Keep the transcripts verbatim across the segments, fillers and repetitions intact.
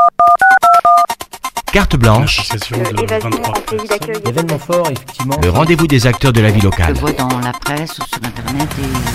Carte blanche, événement fort, effectivement. le rendez-vous des acteurs de la vie Je locale. le vois dans la presse ou sur internet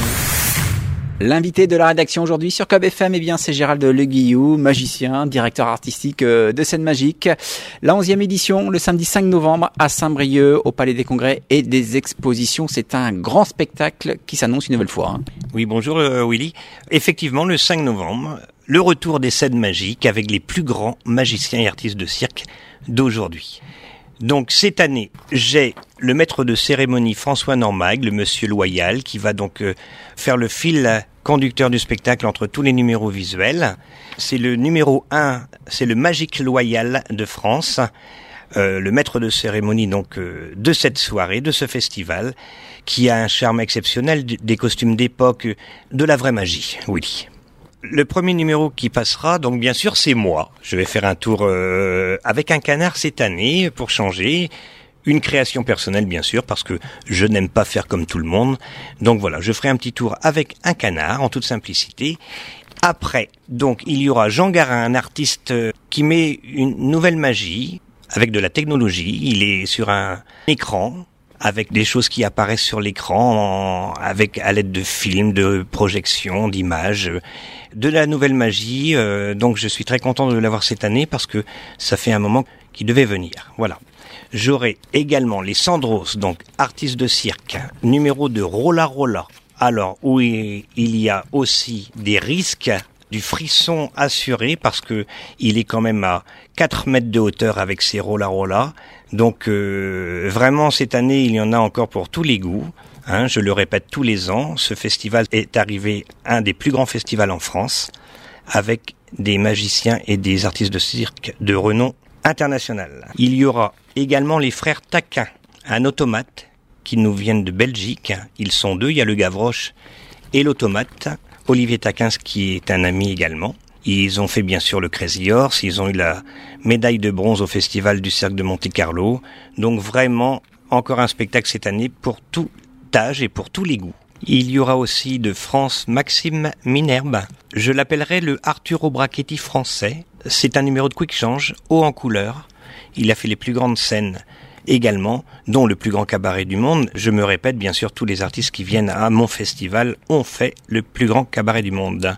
et... L'invité de la rédaction aujourd'hui sur C O B F M, eh bien, c'est Gérald Le Guillou, magicien, directeur artistique de Scène Magique. La onzième édition, le samedi cinq novembre à Saint-Brieuc, au Palais des Congrès et des Expositions. C'est un grand spectacle qui s'annonce une nouvelle fois. Hein. Oui, bonjour euh, Willy. Effectivement, le cinq novembre, le retour des Scènes Magiques avec les plus grands magiciens et artistes de cirque d'aujourd'hui. Donc cette année, j'ai le maître de cérémonie François Normag, le monsieur Loyal, qui va donc euh, faire le fil conducteur du spectacle entre tous les numéros visuels. C'est le numéro un, c'est le Magique Loyal de France, euh, le maître de cérémonie donc euh, de cette soirée, de ce festival, qui a un charme exceptionnel, des costumes d'époque, de la vraie magie, oui. Le premier numéro qui passera, donc bien sûr, c'est moi. Je vais faire un tour euh, avec un canard cette année pour changer. Une création personnelle, bien sûr, parce que je n'aime pas faire comme tout le monde. Donc voilà, je ferai un petit tour avec un canard, en toute simplicité. Après, donc, il y aura Jean Garin, un artiste qui met une nouvelle magie avec de la technologie. Il est sur un écran, avec des choses qui apparaissent sur l'écran, en, avec à l'aide de films, de projections, d'images, de la nouvelle magie. Euh, donc je suis très content de l'avoir cette année parce que ça fait un moment qu'il devait venir. Voilà. J'aurai également les Sandros, donc artistes de cirque, numéro de Rolla Rolla. Alors où il y a aussi des risques, du frisson assuré parce que il est quand même à quatre mètres de hauteur avec ses Rolla Rolla. Donc euh, vraiment cette année il y en a encore pour tous les goûts. Hein, je le répète tous les ans, ce festival est arrivé un des plus grands festivals en France avec des magiciens et des artistes de cirque de renom international. Il y aura également les frères Taquin, un automate qui nous viennent de Belgique. Ils sont deux, il y a le Gavroche et l'automate. Olivier Taquin qui est un ami également. Ils ont fait bien sûr le Crazy Horse, ils ont eu la médaille de bronze au Festival du Cirque de Monte-Carlo. Donc vraiment encore un spectacle cette année pour tout âge et pour tous les goûts. Il y aura aussi de France Maxime Minerbe. Je l'appellerai le Arturo Brachetti français. C'est un numéro de quick change, haut en couleur. Il a fait les plus grandes scènes également, dont le plus grand cabaret du monde. Je me répète, bien sûr, tous les artistes qui viennent à mon festival ont fait le plus grand cabaret du monde.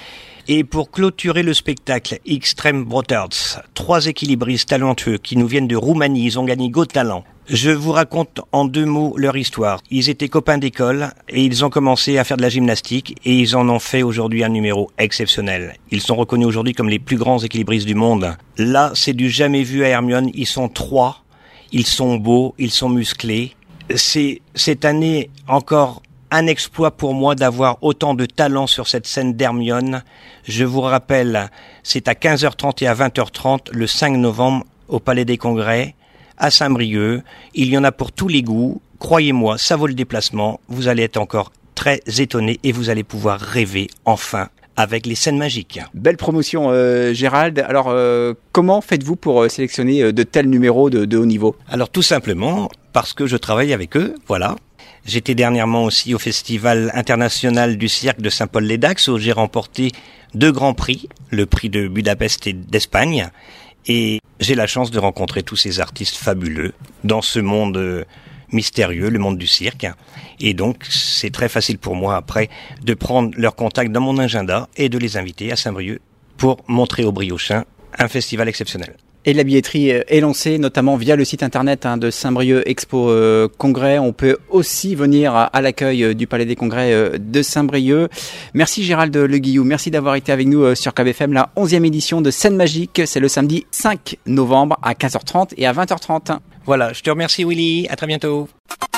Et pour clôturer le spectacle, Extreme Brothers, trois équilibristes talentueux qui nous viennent de Roumanie, ils ont gagné Go Talent. Je vous raconte en deux mots leur histoire. Ils étaient copains d'école et ils ont commencé à faire de la gymnastique et ils en ont fait aujourd'hui un numéro exceptionnel. Ils sont reconnus aujourd'hui comme les plus grands équilibristes du monde. Là, c'est du jamais vu à Hermione. Ils sont trois. Ils sont beaux, ils sont musclés. C'est cette année encore un exploit pour moi d'avoir autant de talent sur cette scène d'Hermione. Je vous rappelle, c'est à quinze heures trente et à vingt heures trente le cinq novembre au Palais des Congrès à Saint-Brieuc. Il y en a pour tous les goûts. Croyez-moi, ça vaut le déplacement. Vous allez être encore très étonnés et vous allez pouvoir rêver enfin avec les Scènes Magiques. Belle promotion, euh, Gérald. Alors, euh, comment faites-vous pour euh, sélectionner de tels numéros de, de haut niveau ? Alors, tout simplement parce que je travaille avec eux, voilà. J'étais dernièrement aussi au Festival international du cirque de Saint-Paul-les-Dax où j'ai remporté deux grands prix, le prix de Budapest et d'Espagne. Et j'ai la chance de rencontrer tous ces artistes fabuleux dans ce monde euh, mystérieux, le monde du cirque. Et donc, c'est très facile pour moi après de prendre leur contact dans mon agenda et de les inviter à Saint-Brieuc pour montrer aux Briochins un festival exceptionnel. Et la billetterie est lancée, notamment via le site internet hein, de Saint-Brieuc Expo euh, Congrès. On peut aussi venir à, à l'accueil euh, du Palais des Congrès euh, de Saint-Brieuc. Merci Gérald Le Guillou, merci d'avoir été avec nous euh, sur C O B F M. La onzième édition de Scène Magique, c'est le samedi cinq novembre à quinze heures trente et à vingt heures trente. Voilà, je te remercie Willy, à très bientôt.